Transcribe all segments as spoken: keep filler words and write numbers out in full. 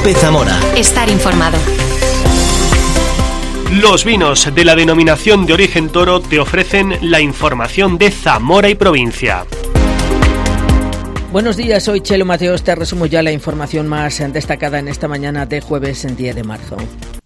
COPE Zamora. Estar informado. Los vinos de la denominación de origen Toro te ofrecen la información de Zamora y provincia. Buenos días, soy Chelo Mateos, te resumo ya la información más destacada en esta mañana de jueves diez de marzo.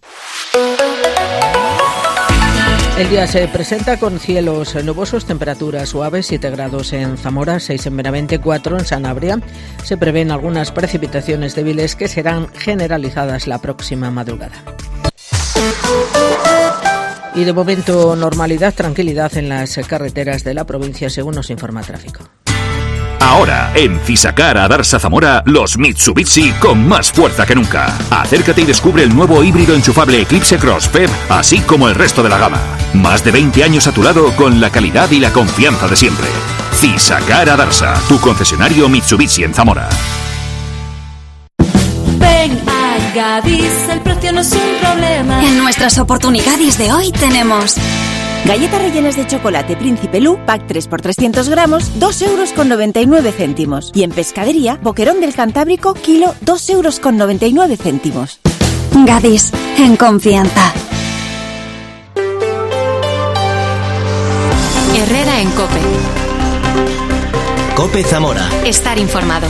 El día se presenta con cielos nubosos, temperaturas suaves, siete grados en Zamora, seis en Benavente, cuatro en Sanabria. Se prevén algunas precipitaciones débiles que serán generalizadas la próxima madrugada. Y de momento normalidad, tranquilidad en las carreteras de la provincia, según nos informa Tráfico. Ahora, en Fisacar Adarsa Zamora, los Mitsubishi con más fuerza que nunca. Acércate y descubre el nuevo híbrido enchufable Eclipse Cross P E V, así como el resto de la gama. Más de veinte años a tu lado con la calidad y la confianza de siempre. Fisacar Adarsa, tu concesionario Mitsubishi en Zamora. Ven a Gadis, el precio no es un problema. En nuestras oportunidades de hoy tenemos... galletas rellenas de chocolate Príncipe Lu, pack tres por trescientos gramos, dos euros con noventa y nueve céntimos. Y en pescadería, boquerón del Cantábrico, kilo, dos euros con noventa y nueve céntimos. Gadis, en confianza. Herrera en COPE. COPE Zamora. Estar informado.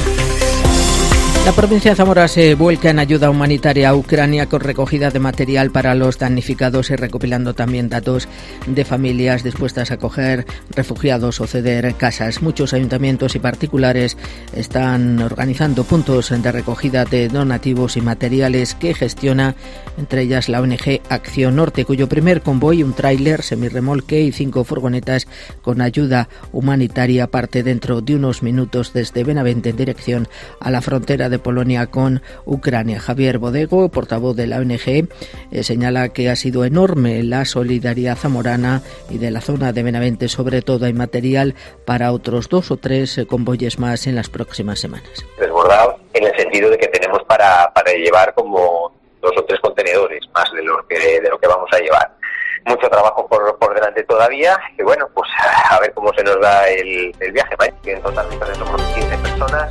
La provincia de Zamora se vuelca en ayuda humanitaria a Ucrania con recogida de material para los damnificados y recopilando también datos de familias dispuestas a acoger refugiados o ceder casas. Muchos ayuntamientos y particulares están organizando puntos de recogida de donativos y materiales que gestiona, entre ellas la O N G Acción Norte, cuyo primer convoy, un tráiler, semirremolque y cinco furgonetas con ayuda humanitaria parte dentro de unos minutos desde Benavente en dirección a la frontera de Polonia con Ucrania. Javier Bodego, portavoz de la O N G, eh, señala que ha sido enorme la solidaridad zamorana y de la zona de Benavente, sobre todo hay material para otros dos o tres eh, convoyes más en las próximas semanas. Desbordado en el sentido de que tenemos para, para llevar como dos o tres contenedores más de lo que, de lo que vamos a llevar. Mucho trabajo por, por delante todavía y bueno, pues a ver cómo se nos da el, el viaje, ¿vale? En total somos quince personas.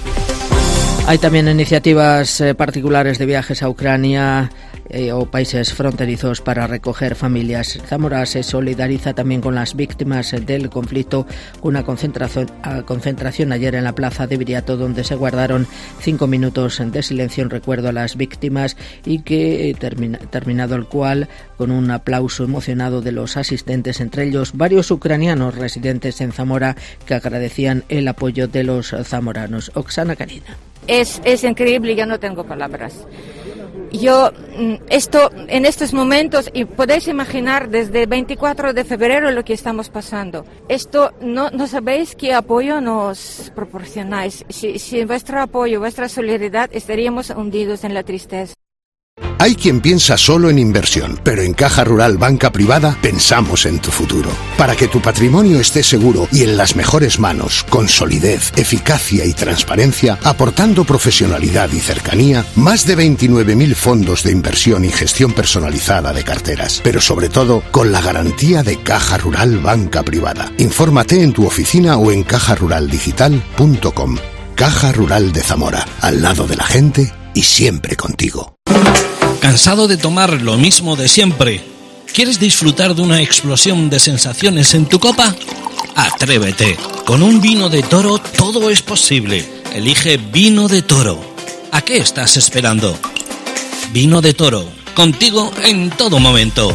Hay también iniciativas eh, particulares de viajes a Ucrania eh, o países fronterizos para recoger familias. Zamora se solidariza también con las víctimas del conflicto con una concentración, concentración ayer en la plaza de Viriato, donde se guardaron cinco minutos de silencio en recuerdo a las víctimas y que eh, termina, terminado el cual con un aplauso emocionado de los asistentes, entre ellos varios ucranianos residentes en Zamora que agradecían el apoyo de los zamoranos. Oksana Karina. Es, es increíble, yo no tengo palabras. Yo, esto, en estos momentos, y podéis imaginar desde el veinticuatro de febrero lo que estamos pasando. Esto, no, no sabéis qué apoyo nos proporcionáis. Si, sin vuestro apoyo, vuestra solidaridad, estaríamos hundidos en la tristeza. Hay quien piensa solo en inversión, pero en Caja Rural Banca Privada pensamos en tu futuro. Para que tu patrimonio esté seguro y en las mejores manos, con solidez, eficacia y transparencia, aportando profesionalidad y cercanía, más de veintinueve mil fondos de inversión y gestión personalizada de carteras, pero sobre todo con la garantía de Caja Rural Banca Privada. Infórmate en tu oficina o en caja rural digital punto com. Caja Rural de Zamora, al lado de la gente y siempre contigo. ¿Cansado de tomar lo mismo de siempre? ¿Quieres disfrutar de una explosión de sensaciones en tu copa? Atrévete. Con un vino de Toro todo es posible. Elige Vino de Toro. ¿A qué estás esperando? Vino de Toro. Contigo en todo momento.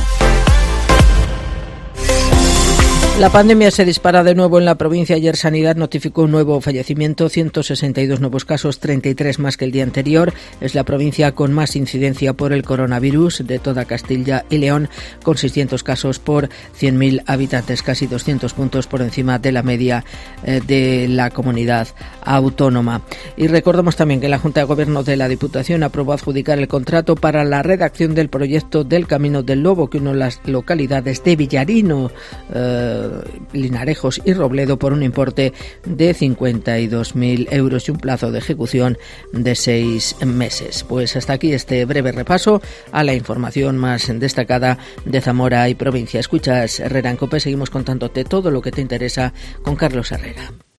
La pandemia se dispara de nuevo en la provincia. Ayer Sanidad notificó un nuevo fallecimiento, ciento sesenta y dos nuevos casos, treinta y tres más que el día anterior. Es la provincia con más incidencia por el coronavirus de toda Castilla y León, con seiscientos casos por cien mil habitantes, casi doscientos puntos por encima de la media eh, de la comunidad autónoma. Y recordamos también que la Junta de Gobierno de la Diputación aprobó adjudicar el contrato para la redacción del proyecto del Camino del Lobo, que une las localidades de Villarino, eh, Linarejos y Robledo por un importe de cincuenta y dos mil euros y un plazo de ejecución de seis meses. Pues hasta aquí este breve repaso a la información más destacada de Zamora y provincia. Escuchas Herrera en COPE, seguimos contándote todo lo que te interesa con Carlos Herrera.